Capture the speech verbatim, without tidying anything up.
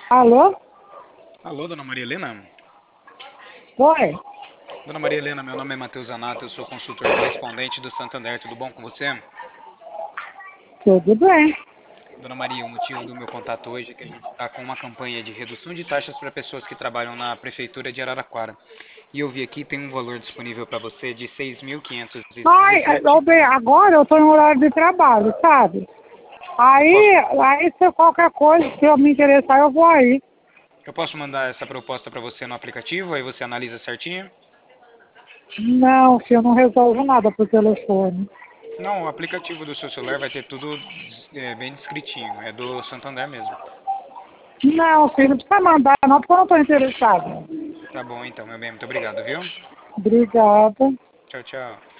Alô? Alô, dona Maria Helena? Oi? Dona Maria Helena, meu nome é Matheus Zanato, eu sou consultor correspondente do Santander, tudo bom com você? Tudo bem. Dona Maria, o motivo do meu contato hoje é que a gente está com uma campanha de redução de taxas para pessoas que trabalham na Prefeitura de Araraquara. E eu vi aqui, tem um valor disponível para você de seis mil quinhentos e Ai, dezessete. ô, bem, agora eu tô em horário de trabalho, sabe? Eu posso, Aí, aí se qualquer coisa, se eu me interessar, eu vou aí. eu posso mandar essa proposta para você no aplicativo, aí você analisa certinho? Não, filho, eu não resolvo nada por telefone. Não, o aplicativo do seu celular vai ter tudo é, bem descritinho, é do Santander mesmo. Não, filho, não precisa mandar não, porque eu não tô interessada. Tá bom então, meu bem, muito obrigado, viu? Obrigada. Tchau, tchau.